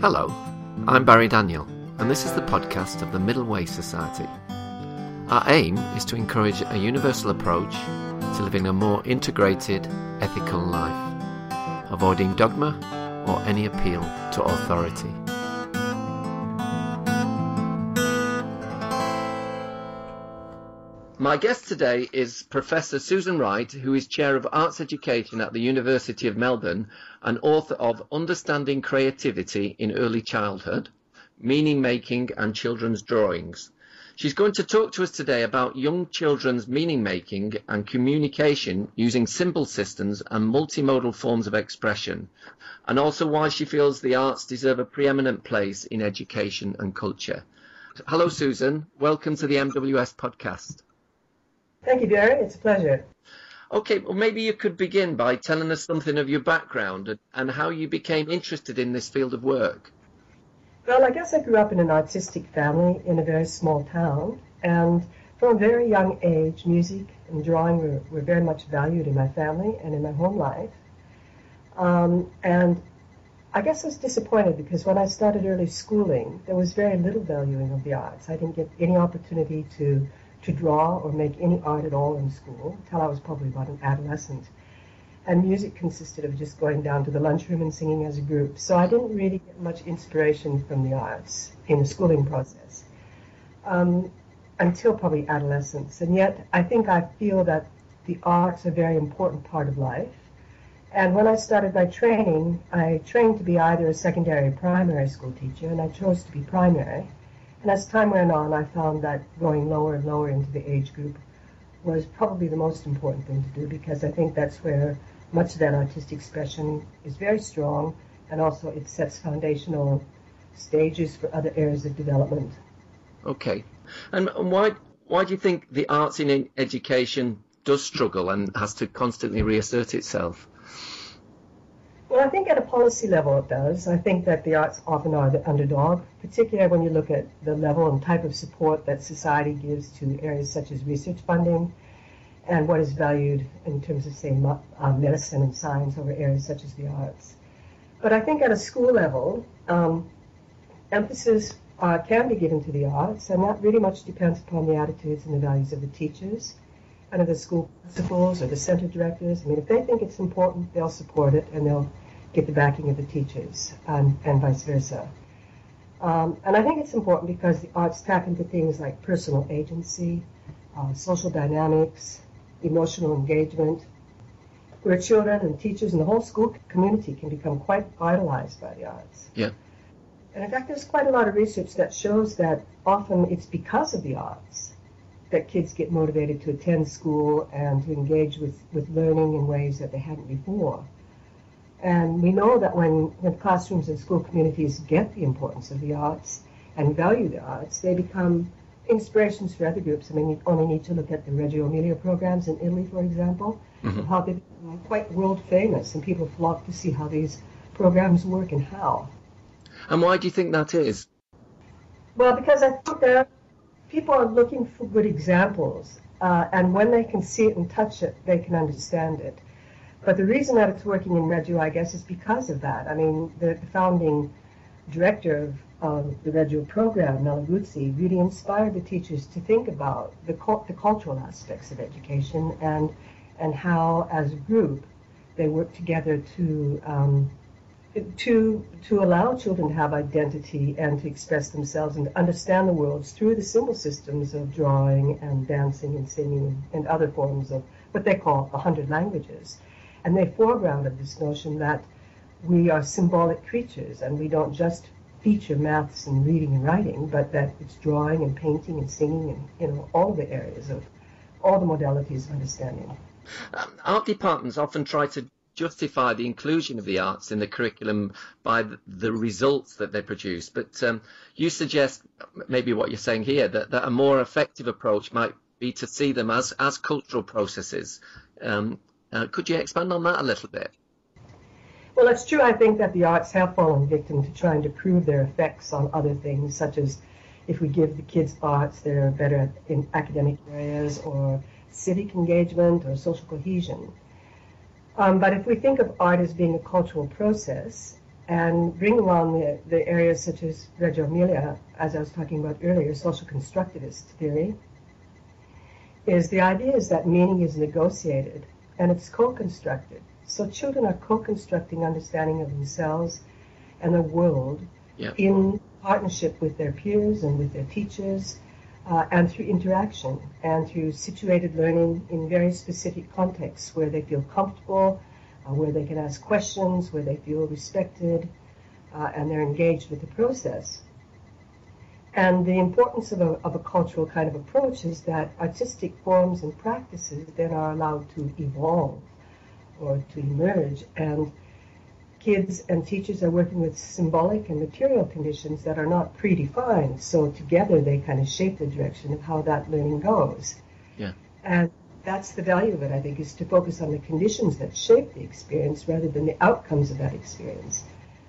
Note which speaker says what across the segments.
Speaker 1: Hello, I'm Barry Daniel, and this is the podcast of the Middle Way Society. Our aim is to encourage a universal approach to living a more integrated, ethical life, avoiding dogma or any appeal to authority. My guest today is Professor Susan Wright, who is Chair of Arts Education at the University of Melbourne and author of Understanding Creativity in Early Childhood, Meaning Making and Children's Drawings. She's going to talk to us today about young children's meaning making and communication using symbol systems and multimodal forms of expression, and also why she feels the arts deserve a preeminent place in education and culture. Hello, Susan. Welcome to the MWS podcast.
Speaker 2: Thank you, Barry. It's a pleasure.
Speaker 1: Okay, well, maybe you could begin by telling us something of your background and how you became interested in this field of work.
Speaker 2: Well, I guess I grew up in an artistic family in a very small town, and from a very young age, music and drawing were very much valued in my family and in my home life. And I guess I was disappointed because when I started early schooling, there was very little valuing of the arts. I didn't get any opportunity to draw or make any art at all in school until I was probably about an adolescent. And music consisted of just going down to the lunchroom and singing as a group. So I didn't really get much inspiration from the arts in the schooling process until probably adolescence. And yet I feel that the arts are a very important part of life. And when I started my training, I trained to be either a secondary or primary school teacher, and I chose to be primary. And as time went on, I found that going lower and lower into the age group was probably the most important thing to do, because I think that's where much of that artistic expression is very strong, and also it sets foundational stages for other areas of development.
Speaker 1: Okay. And why do you think the arts in education does struggle and has to constantly reassert itself?
Speaker 2: Well, I think at a policy level it does. I think that the arts often are the underdog, particularly when you look at the level and type of support that society gives to areas such as research funding and what is valued in terms of, say, medicine and science over areas such as the arts. But I think at a school level, emphasis can be given to the arts, and that really much depends upon the attitudes and the values of the teachers and of the school principals or the center directors. I mean, if they think it's important, they'll support it and they'll get the backing of the teachers, and vice versa. And I think it's important because the arts tap into things like personal agency, social dynamics, emotional engagement, where children and teachers and the whole school community can become quite vitalized by the arts.
Speaker 1: Yeah.
Speaker 2: And in fact, there's quite a lot of research that shows that often it's because of the arts that kids get motivated to attend school and to engage with learning in ways that they hadn't before. And we know that when classrooms and school communities get the importance of the arts and value the arts, they become inspirations for other groups. I mean, you only need to look at the Reggio Emilia programs in Italy, for example, how they become quite world famous, and people flock to see how these programs work and how.
Speaker 1: And why do you think that is?
Speaker 2: Well, because I think that people are looking for good examples, and when they can see it and touch it, they can understand it. But the reason that it's working in Reggio, I guess, is because of that. I mean, the founding director of the Reggio program, Nella Guzzi, really inspired the teachers to think about the cultural aspects of education and how, as a group, they work together to allow children to have identity and to express themselves and to understand the world through the symbol systems of drawing and dancing and singing and other forms of what they call 100 languages. And they foregrounded this notion that we are symbolic creatures and we don't just feature maths and reading and writing, but that it's drawing and painting and singing and, all the areas of all the modalities of understanding.
Speaker 1: Art departments often try to justify the inclusion of the arts in the curriculum by the results that they produce. But you suggest, maybe what you're saying here, that a more effective approach might be to see them as cultural processes. Could you expand on that a little bit?
Speaker 2: Well, it's true. I think that the arts have fallen victim to trying to prove their effects on other things, such as if we give the kids arts, they're better in academic areas or civic engagement or social cohesion. But if we think of art as being a cultural process, and bringing on the areas such as Reggio Emilia, as I was talking about earlier, social constructivist theory, is the idea is that meaning is negotiated and it's co-constructed. So children are co-constructing understanding of themselves and the world in partnership with their peers and with their teachers, and through interaction and through situated learning in very specific contexts where they feel comfortable, where they can ask questions, where they feel respected, and they're engaged with the process. And the importance of a cultural kind of approach is that artistic forms and practices then are allowed to evolve or to emerge, and kids and teachers are working with symbolic and material conditions that are not predefined, so together they kind of shape the direction of how that learning goes.
Speaker 1: Yeah.
Speaker 2: And that's the value of it, I think, is to focus on the conditions that shape the experience rather than the outcomes of that experience.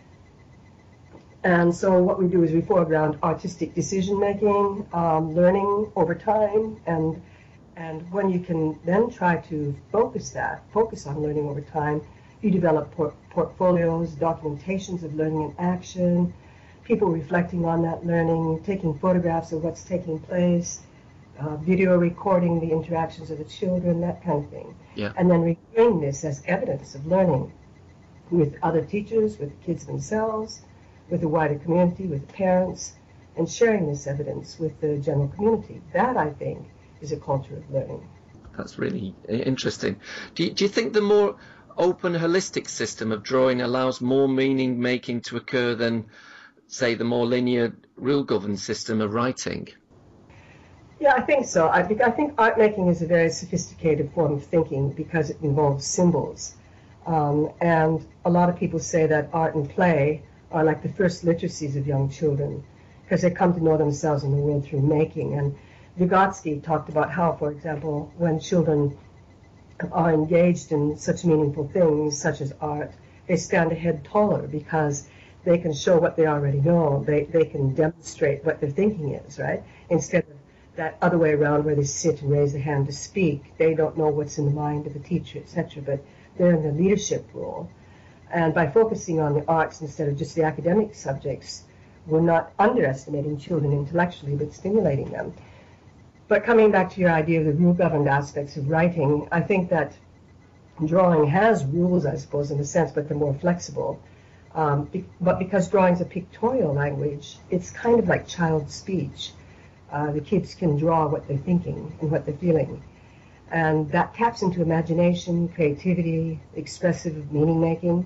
Speaker 2: And so what we do is we foreground artistic decision-making, learning over time, and when you can then try to focus on learning over time, you develop portfolios, documentations of learning in action, people reflecting on that learning, taking photographs of what's taking place, video recording the interactions of the children, that kind of thing.
Speaker 1: Yeah.
Speaker 2: And then reviewing this as evidence of learning with other teachers, with the kids themselves, with the wider community, with parents, and sharing this evidence with the general community. That, I think, is a culture of learning.
Speaker 1: That's really interesting. Do you think the more open, holistic system of drawing allows more meaning making to occur than, say, the more linear, rule-governed system of writing?
Speaker 2: Yeah, I think so. I think art making is a very sophisticated form of thinking because it involves symbols. And a lot of people say that art and play are like the first literacies of young children because they come to know themselves and the world through making. And Vygotsky talked about how, for example, when children are engaged in such meaningful things such as art, they stand a head taller because they can show what they already know. They can demonstrate what their thinking is, right? Instead of that other way around where they sit and raise their hand to speak. They don't know what's in the mind of the teacher, etc., but they're in the leadership role. And by focusing on the arts instead of just the academic subjects, we're not underestimating children intellectually, but stimulating them. But coming back to your idea of the rule-governed aspects of writing, I think that drawing has rules, I suppose, in a sense, but they're more flexible. But because drawing's a pictorial language, it's kind of like child speech. The kids can draw what they're thinking and what they're feeling. And that taps into imagination, creativity, expressive meaning-making.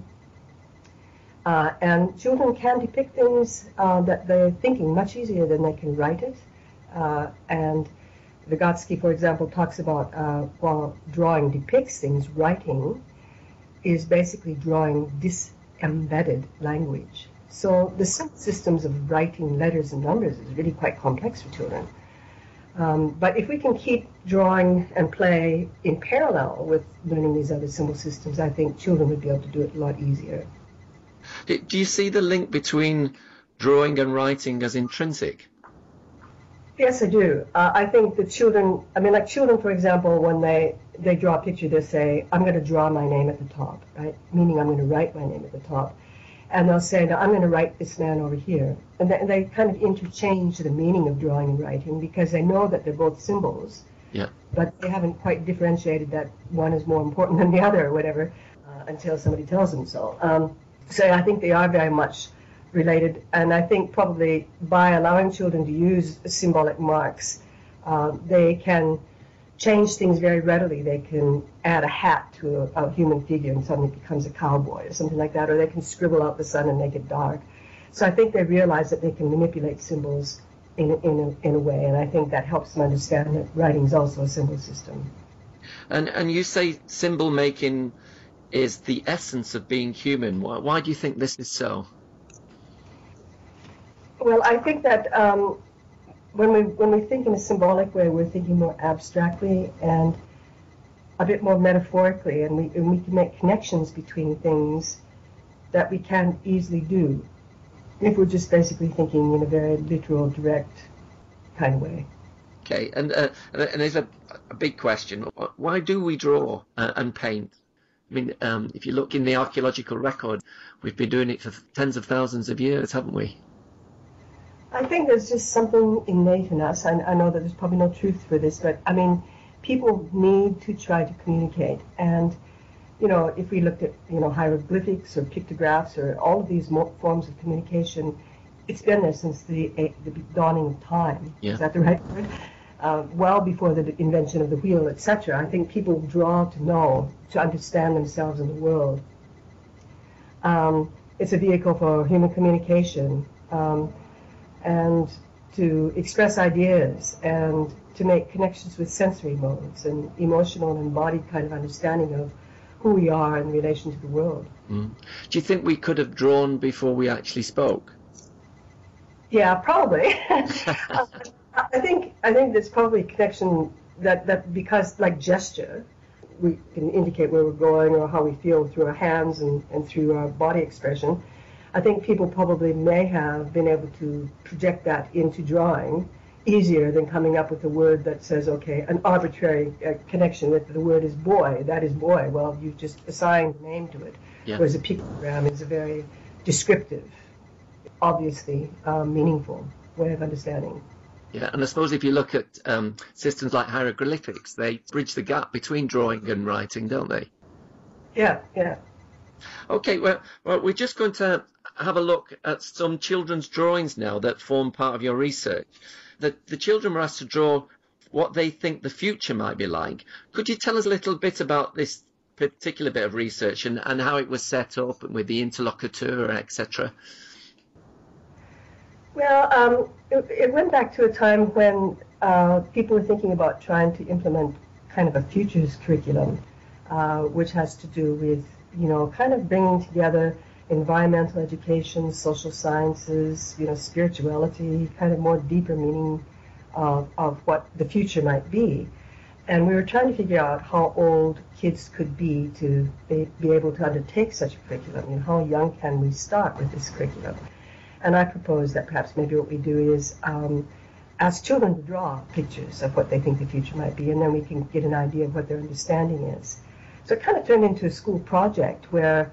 Speaker 2: And children can depict things that they're thinking much easier than they can write it. And Vygotsky, for example, talks about while drawing depicts things, writing is basically drawing disembedded language. So the systems of writing letters and numbers is really quite complex for children. But if we can keep drawing and play in parallel with learning these other symbol systems, I think children would be able to do it a lot easier.
Speaker 1: Do you see the link between drawing and writing as intrinsic?
Speaker 2: Yes, I do. I think the children, like children, for example, when they draw a picture, they say, I'm going to draw my name at the top, right? Meaning I'm going to write my name at the top. And they'll say, no, I'm going to write this man over here. And they kind of interchange the meaning of drawing and writing because they know that they're both symbols.
Speaker 1: Yeah.
Speaker 2: But they haven't quite differentiated that one is more important than the other or whatever until somebody tells them so. So I think they are very much related. And I think probably by allowing children to use symbolic marks, they can change things very readily. They can add a hat to a human figure and suddenly it becomes a cowboy or something like that, or they can scribble out the sun and make it dark. So I think they realize that they can manipulate symbols in a way, and I think that helps them understand that writing is also a symbol system.
Speaker 1: And you say symbol making is the essence of being human. Why do you think this is so?
Speaker 2: Well, I think that when we think in a symbolic way, we're thinking more abstractly and a bit more metaphorically, and we can make connections between things that we can't easily do if we're just basically thinking in a very literal, direct kind of way.
Speaker 1: Okay, and there's a big question. Why do we draw and paint? I mean, if you look in the archaeological record, we've been doing it for tens of thousands of years, haven't we?
Speaker 2: I think there's just something innate in us. I know that there's probably no truth for this, but I mean, people need to try to communicate. And, you know, if we looked at, you know, hieroglyphics or pictographs or all of these forms of communication, it's been there since the dawning of time.
Speaker 1: Yeah.
Speaker 2: Is that the right word? Well before the invention of the wheel, etc. I think people draw to know, to understand themselves in the world. It's a vehicle for human communication. And to express ideas and to make connections with sensory modes and emotional and embodied kind of understanding of who we are in relation to the world.
Speaker 1: Mm. Do you think we could have drawn before we actually spoke?
Speaker 2: Yeah, probably. I think there's probably a connection that because like gesture, we can indicate where we're going or how we feel through our hands and through our body expression. I think people probably may have been able to project that into drawing easier than coming up with a word that says, okay, an arbitrary connection with the word is boy, that is boy. Well, you've just assigned a name to it.
Speaker 1: Yeah.
Speaker 2: Whereas a pictogram is a very descriptive, obviously meaningful way of understanding.
Speaker 1: Yeah, and I suppose if you look at systems like hieroglyphics, they bridge the gap between drawing and writing, don't they?
Speaker 2: Yeah, yeah.
Speaker 1: Okay, well, we're just going to have a look at some children's drawings now that form part of your research. The children were asked to draw what they think the future might be like. Could you tell us a little bit about this particular bit of research and how it was set up with the interlocuteur, etc.?
Speaker 2: Well, it went back to a time when people were thinking about trying to implement kind of a futures curriculum, which has to do with, you know, kind of bringing together environmental education, social sciences, you know, spirituality, kind of more deeper meaning of what the future might be. And we were trying to figure out how old kids could be to be able to undertake such a curriculum. You know, how young can we start with this curriculum? And I propose that perhaps maybe what we do is ask children to draw pictures of what they think the future might be, and then we can get an idea of what their understanding is. So it kind of turned into a school project where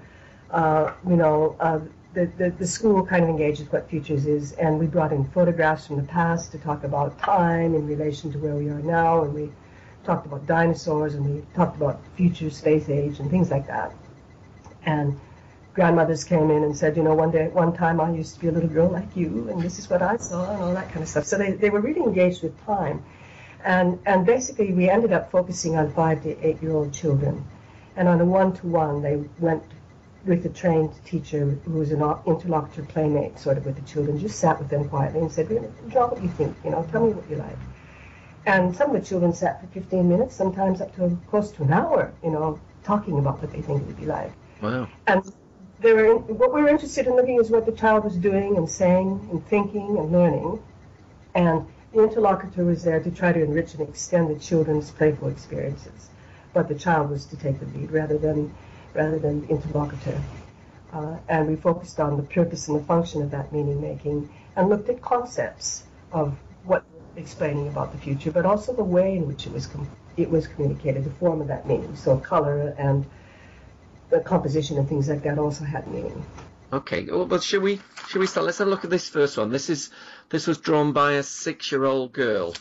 Speaker 2: the school kind of engages what futures is, and we brought in photographs from the past to talk about time in relation to where we are now, and we talked about dinosaurs, and we talked about future space age and things like that. And grandmothers came in and said, you know, one time I used to be a little girl like you, and this is what I saw, and all that kind of stuff. So they were really engaged with time. And basically we ended up focusing on 5 to 8-year-old children. And on a one-to-one, they went with a trained teacher who was an interlocutor playmate, sort of with the children, just sat with them quietly and said, draw what you think, you know, tell me what you like. And some of the children sat for 15 minutes, sometimes up to close to an hour, you know, talking about what they think it would be like.
Speaker 1: Wow.
Speaker 2: And what we were interested in looking is what the child was doing and saying and thinking and learning. And the interlocutor was there to try to enrich and extend the children's playful experiences. But the child was to take the lead rather than the interlocutor. And we focused on the purpose and the function of that meaning making and looked at concepts of what explaining about the future, but also the way in which it was communicated, the form of that meaning. So color and the composition and things like that also had meaning.
Speaker 1: Okay, well, but should we start? Let's have a look at this first one. This was drawn by a 6-year-old girl.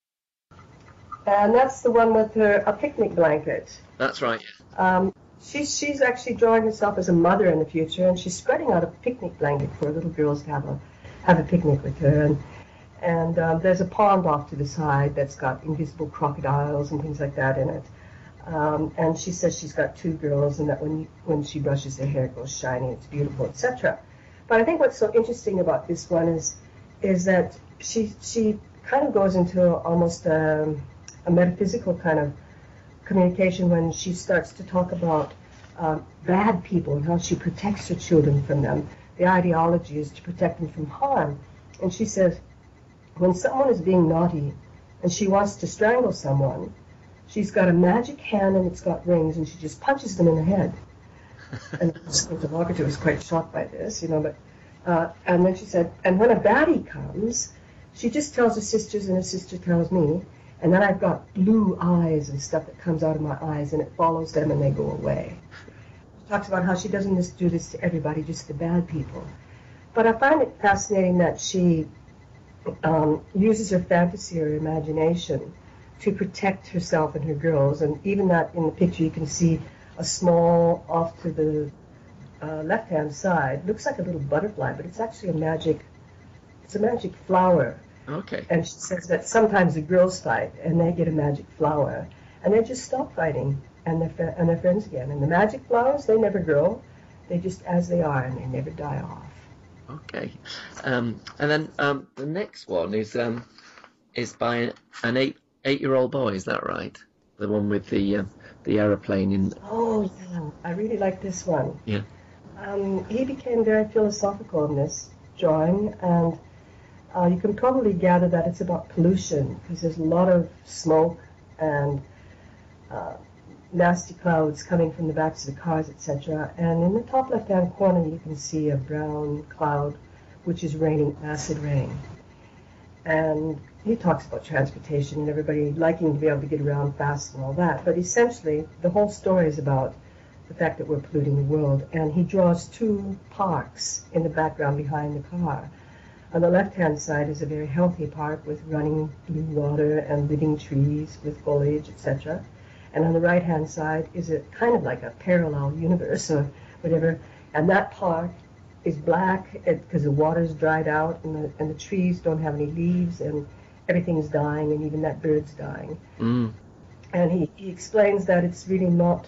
Speaker 2: And that's the one with a picnic blanket.
Speaker 1: That's right.
Speaker 2: She's actually drawing herself as a mother in the future, and she's spreading out a picnic blanket for little girls to have a picnic with her. And there's a pond off to the side that's got invisible crocodiles and things like that in it. And she says she's got 2 girls, and that when she brushes their hair, it goes shiny, it's beautiful, etc. But I think what's so interesting about this one is that she kind of goes into almost a metaphysical kind of communication when she starts to talk about bad people and how she protects her children from them. The ideology is to protect them from harm. And she says, when someone is being naughty and she wants to strangle someone, she's got a magic hand and it's got rings, and she just punches them in the head. And the interlocutor was quite shocked by this, you know, but and then she said, and when a baddie comes, she just tells her sisters and her sister tells me, and then I've got blue eyes and stuff that comes out of my eyes, and it follows them and they go away. talks about how she doesn't just do this to everybody, just the bad people. But I find it fascinating that she uses her fantasy or imagination to protect herself and her girls. And even that in the picture, you can see a small, off to the left-hand side, looks like a little butterfly, but it's actually it's a magic flower.
Speaker 1: Okay.
Speaker 2: And she says that sometimes the girls fight and they get a magic flower and they just stop fighting and they're friends again. And the magic flowers, they never grow. They just as they are and they never die off.
Speaker 1: Okay. And then the next one is by an eight-year-old boy. Is that right? The one with the aeroplane in.
Speaker 2: Oh yeah, I really like this one.
Speaker 1: Yeah.
Speaker 2: He became very philosophical in this drawing, and you can probably gather that it's about pollution because there's a lot of smoke and nasty clouds coming from the backs of the cars, etc. And in the top left-hand corner, you can see a brown cloud, which is raining acid rain. And he talks about transportation and everybody liking to be able to get around fast and all that. But essentially, the whole story is about the fact that we're polluting the world. And he draws two parks in the background behind the car. On the left-hand side is a very healthy park with running blue water and living trees with foliage, etc. And on the right-hand side is a kind of like a parallel universe or whatever. And that park is black because the water's dried out and the trees don't have any leaves and everything's dying and even that bird's dying.
Speaker 1: Mm.
Speaker 2: And he explains that it's really not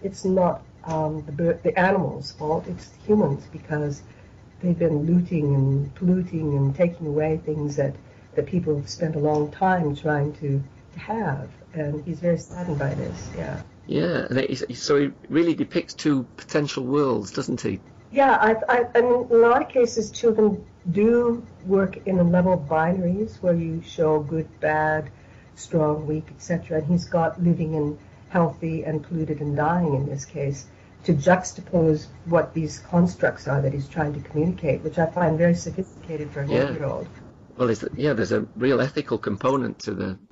Speaker 2: the animals' fault, it's humans because they've been looting and polluting and taking away things that people have spent a long time trying to have. And he's very saddened by this, yeah.
Speaker 1: Yeah, so he really depicts two potential worlds, doesn't he?
Speaker 2: Yeah, I mean, in a lot of cases, children do work in a level of binaries where you show good, bad, strong, weak, etc. And he's got living and healthy and polluted and dying in this case to juxtapose what these constructs are that he's trying to communicate, which I find very sophisticated for an 8-year-old.
Speaker 1: Well, there's a real ethical component to the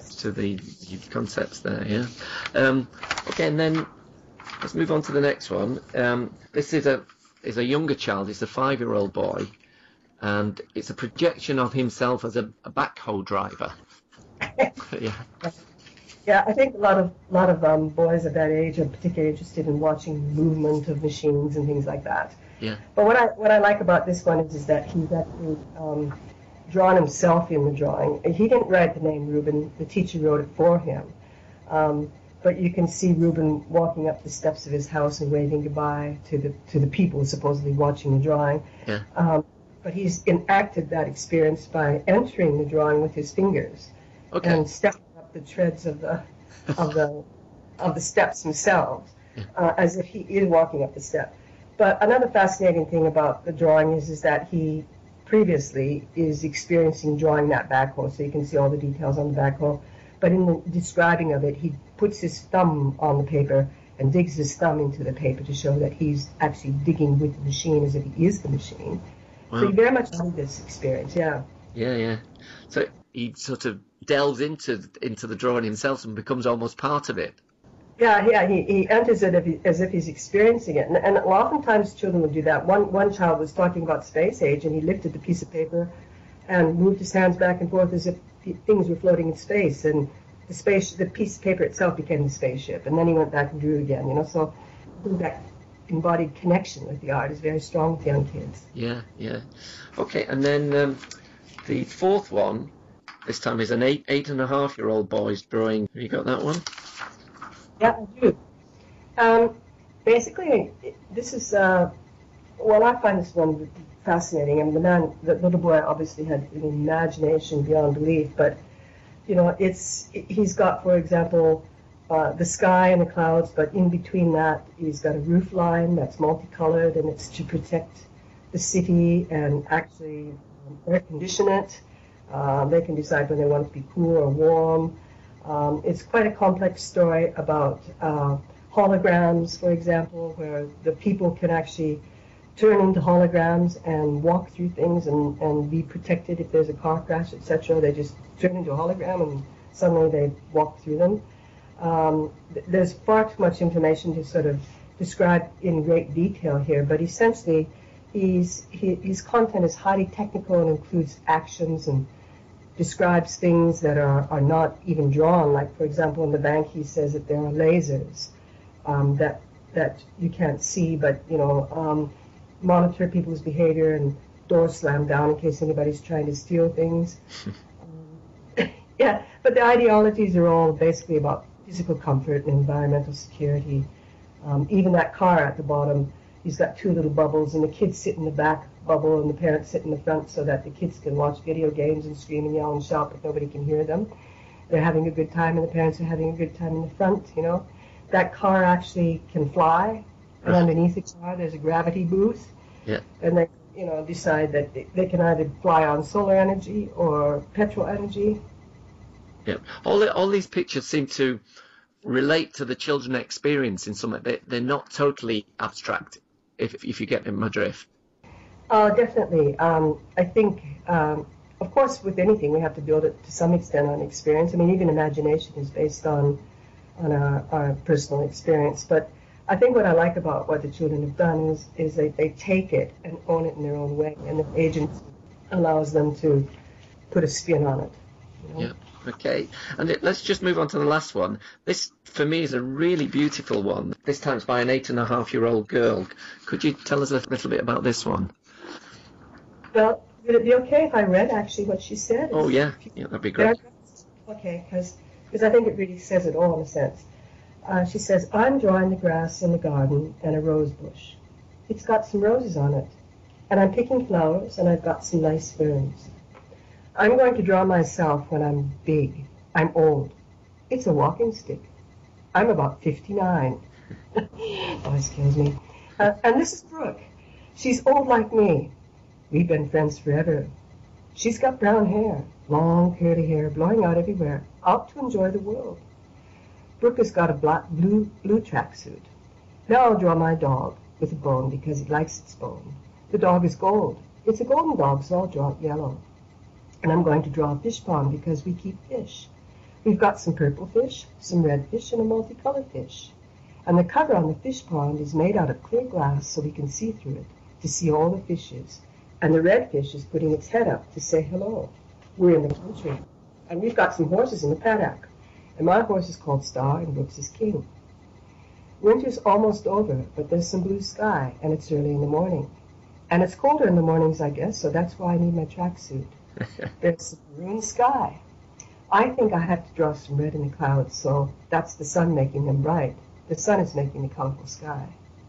Speaker 1: concepts there. Yeah. Okay, and then let's move on to the next one. This is a younger child. It's a 5-year-old boy, and it's a projection of himself as a backhoe driver. Yeah.
Speaker 2: Yeah, I think a lot of boys of that age are particularly interested in watching movement of machines and things like that.
Speaker 1: Yeah.
Speaker 2: But what I like about this one is that he's actually drawn himself in the drawing. He didn't write the name Reuben. The teacher wrote it for him. But you can see Reuben walking up the steps of his house and waving goodbye to the people supposedly watching the drawing.
Speaker 1: Yeah.
Speaker 2: But he's enacted that experience by entering the drawing with his fingers and stepping up the treads of the steps themselves, as if he is walking up the step. But another fascinating thing about the drawing is that he previously is experiencing drawing that backhoe, so you can see all the details on the backhoe. But in the describing of it, he puts his thumb on the paper and digs his thumb into the paper to show that he's actually digging with the machine as if he is the machine. Wow. So he very much loved this experience, yeah.
Speaker 1: Yeah. So he sort of delves into the drawing himself and becomes almost part of it.
Speaker 2: Yeah, he enters it as if he's experiencing it. And oftentimes children will do that. One child was talking about space age, and he lifted the piece of paper and moved his hands back and forth as if things were floating in space. And the piece of paper itself became the spaceship. And then he went back and drew again, So that embodied connection with the art is very strong with young kids.
Speaker 1: Yeah. Okay, and then the fourth one, this time is an 8.5-year-old boy's drawing. Have you got that one?
Speaker 2: Yeah, I do. Basically, this is, I find this one fascinating. I mean, the little boy obviously had an imagination beyond belief, but, he's got, for example, the sky and the clouds, but in between that, he's got a roof line that's multicolored, and it's to protect the city and actually air condition it. They can decide when they want it to be cool or warm. It's quite a complex story about holograms, for example, where the people can actually turn into holograms and walk through things and be protected if there's a car crash, etc. They just turn into a hologram and suddenly they walk through them. There's far too much information to sort of describe in great detail here, but essentially his content is highly technical and includes actions and describes things that are not even drawn. Like, for example, in the bank, he says that there are lasers that you can't see, but, monitor people's behavior and doors slam down in case anybody's trying to steal things. Yeah, but the ideologies are all basically about physical comfort and environmental security. Even that car at the bottom, he's got two little bubbles, and the kids sit in the back bubble and the parents sit in the front so that the kids can watch video games and scream and yell and shout, but nobody can hear them. They're having a good time, and the parents are having a good time in the front, That car actually can fly, and underneath the car there's a gravity booth.
Speaker 1: Yeah.
Speaker 2: And they, decide that they can either fly on solar energy or petrol energy.
Speaker 1: Yeah. All these pictures seem to relate to the children experience in some way. They're not totally abstract, if you get my drift.
Speaker 2: Definitely. I think, of course, with anything, we have to build it to some extent on experience. I mean, even imagination is based on our personal experience. But I think what I like about what the children have done is they take it and own it in their own way, and the agency allows them to put a spin on it.
Speaker 1: Yeah. Okay, and let's just move on to the last one. This, for me, is a really beautiful one. This time it's by an 8.5-year-old girl. Could you tell us a little bit about this one?
Speaker 2: Well, would it be okay if I read actually what she said?
Speaker 1: Oh, yeah, that'd be great.
Speaker 2: Okay, because I think it really says it all in a sense. She says, I'm drawing the grass in the garden and a rose bush. It's got some roses on it, and I'm picking flowers, and I've got some nice ferns. I'm going to draw myself when I'm big. I'm old. It's a walking stick. I'm about 59. Oh, excuse me. And this is Brooke. She's old like me. We've been friends forever. She's got brown hair, long curly hair, blowing out everywhere, out to enjoy the world. Brooke has got a blue tracksuit. Now I'll draw my dog with a bone because he likes its bone. The dog is gold. It's a golden dog, so I'll draw it yellow. And I'm going to draw a fish pond because we keep fish. We've got some purple fish, some red fish, and a multicolored fish. And the cover on the fish pond is made out of clear glass so we can see through it to see all the fishes. And the red fish is putting its head up to say hello. We're in the country. And we've got some horses in the paddock. And my horse is called Star and Brooks is King. Winter's almost over, but there's some blue sky, and it's early in the morning. And it's colder in the mornings, I guess, so that's why I need my tracksuit. There's some maroon sky. I think I have to draw some red in the clouds, so that's the sun making them bright. The sun is making the colorful sky.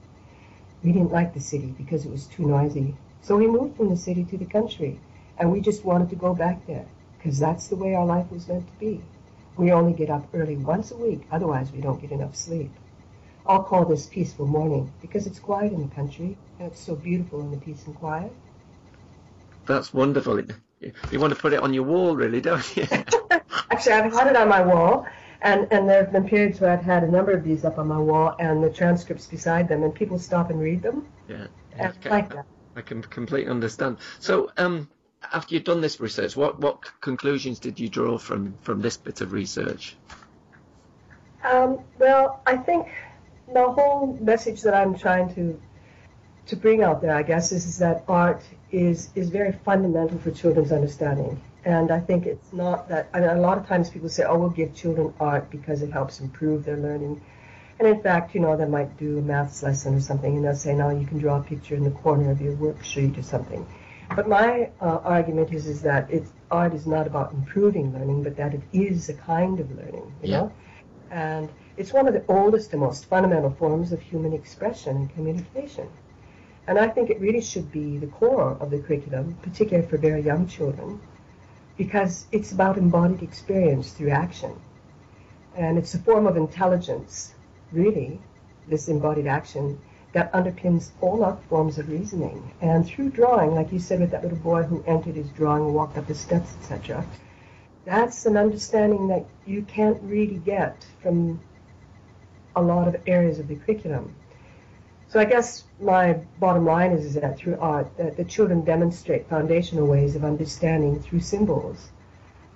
Speaker 2: We didn't like the city because it was too noisy, so we moved from the city to the country, and we just wanted to go back there, because that's the way our life was meant to be. We only get up early once a week, otherwise we don't get enough sleep. I'll call this Peaceful Morning, because it's quiet in the country, and it's so beautiful in the peace and quiet.
Speaker 1: That's wonderful. You want to put it on your wall, really, don't you?
Speaker 2: Actually, I've had it on my wall, and there have been periods where I've had a number of these up on my wall and the transcripts beside them, and people stop and read them.
Speaker 1: Yeah.
Speaker 2: And I like that.
Speaker 1: I can completely understand. So, after you've done this research, what conclusions did you draw from this bit of research?
Speaker 2: Well, I think the whole message that I'm trying to bring out there, I guess, is that art is very fundamental for children's understanding. And I think it's not that, I mean, a lot of times people say, oh, we'll give children art because it helps improve their learning. And in fact, they might do a maths lesson or something, and they'll say, no, you can draw a picture in the corner of your worksheet or something. But my argument is that art is not about improving learning, but that it is a kind of learning, you know? And it's one of the oldest and most fundamental forms of human expression and communication. And I think it really should be the core of the curriculum, particularly for very young children, because it's about embodied experience through action. And it's a form of intelligence, really, this embodied action, that underpins all other forms of reasoning. And through drawing, like you said with that little boy who entered his drawing, walked up the steps, etc., that's an understanding that you can't really get from a lot of areas of the curriculum. So I guess my bottom line is that through art, that the children demonstrate foundational ways of understanding through symbols.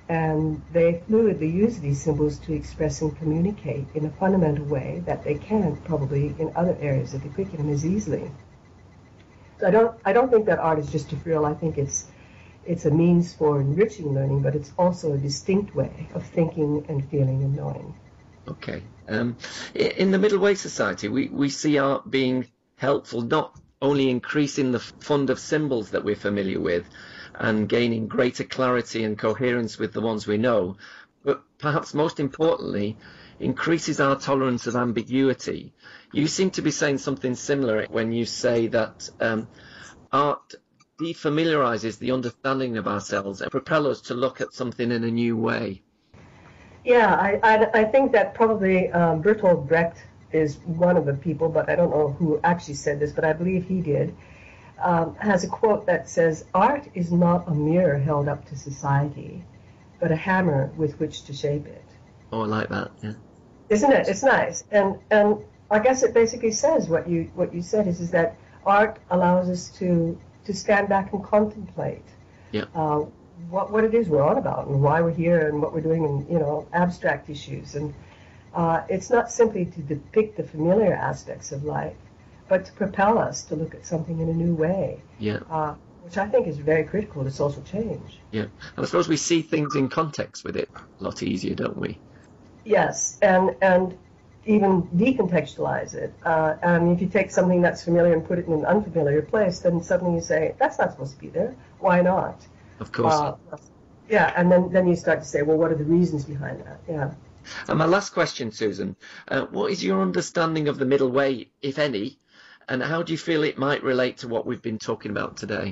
Speaker 2: and they fluidly use these symbols to express and communicate in a fundamental way that they can't probably in other areas of the curriculum as easily. So I don't think that art is just a frill. I think it's a means for enriching learning, but it's also a distinct way of thinking and feeling and knowing.
Speaker 1: Okay. In the Middle Way Society, we see art being helpful, not only increasing the fund of symbols that we're familiar with and gaining greater clarity and coherence with the ones we know, but perhaps most importantly, increases our tolerance of ambiguity. You seem to be saying something similar when you say that art defamiliarizes the understanding of ourselves and propels us to look at something in a new way.
Speaker 2: Yeah, I think that probably Bertolt Brecht is one of the people, but I don't know who actually said this, but I believe he did, has a quote that says, "Art is not a mirror held up to society, but a hammer with which to shape it."
Speaker 1: Oh, I like that, yeah.
Speaker 2: Isn't it? It's nice. And I guess it basically says what you said is that art allows us to stand back and contemplate what it is we're on about and why we're here and what we're doing and, abstract issues. And it's not simply to depict the familiar aspects of life, but to propel us to look at something in a new way.
Speaker 1: Yeah.
Speaker 2: Which I think is very critical to social change.
Speaker 1: Yeah. And I suppose we see things in context with it a lot easier, don't we?
Speaker 2: Yes, and even decontextualize it. And if you take something that's familiar and put it in an unfamiliar place, then suddenly you say, that's not supposed to be there. Why not?
Speaker 1: Of course.
Speaker 2: Yeah, and then you start to say, well, what are the reasons behind that? Yeah.
Speaker 1: And my last question, Susan, what is your understanding of the middle way, if any, and how do you feel it might relate to what we've been talking about today?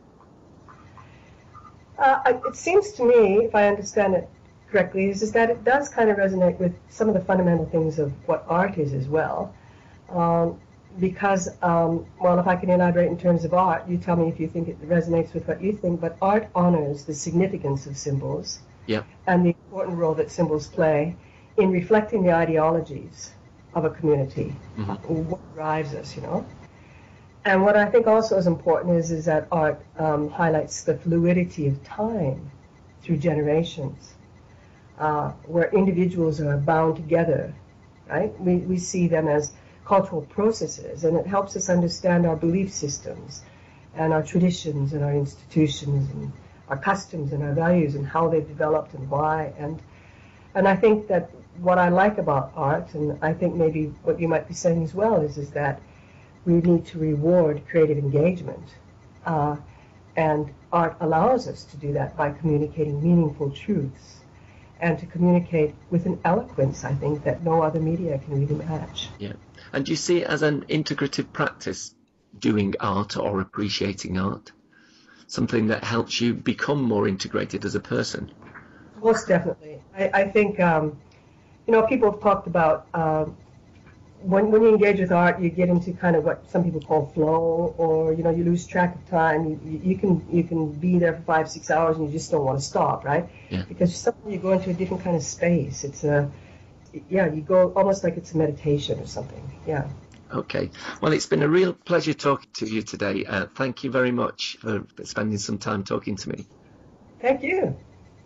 Speaker 2: It seems to me, if I understand it correctly, is that it does kind of resonate with some of the fundamental things of what art is as well. Because, if I can elaborate in terms of art, you tell me if you think it resonates with what you think, but art honors the significance of symbols and the important role that symbols play in reflecting the ideologies of a community, what drives us, And what I think also is important is that art highlights the fluidity of time through generations, where individuals are bound together, right? We see them as cultural processes, and it helps us understand our belief systems and our traditions and our institutions and our customs and our values and how they've developed and why. And I think that what I like about art, and I think maybe what you might be saying as well, is that we need to reward creative engagement. And art allows us to do that by communicating meaningful truths and to communicate with an eloquence, I think, that no other media can really match.
Speaker 1: Yeah. And do you see it as an integrative practice, doing art or appreciating art? Something that helps you become more integrated as a person?
Speaker 2: Most definitely. I think, people have talked about when you engage with art, you get into kind of what some people call flow, or, you lose track of time. You can be there for 5-6 hours and you just don't want to stop, right?
Speaker 1: Yeah.
Speaker 2: Because suddenly you go into a different kind of space. You go almost like it's a meditation or something. Yeah.
Speaker 1: Okay. Well, it's been a real pleasure talking to you today. Thank you very much for spending some time talking to me.
Speaker 2: Thank you.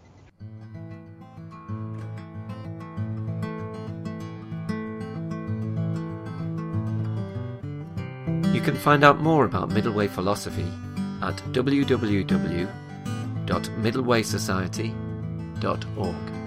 Speaker 1: You can find out more about Middle Way philosophy at www.middlewaysociety.org.